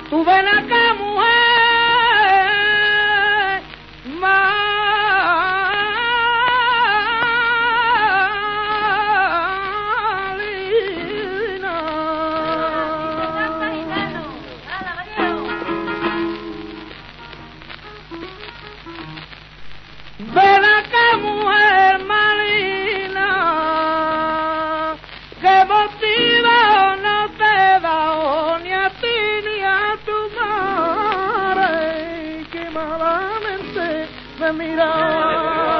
Tú ven acá, mujer, ven acá, mujer Marina, que motivo no te da ni a ti ni a tu madre, que malamente me mira.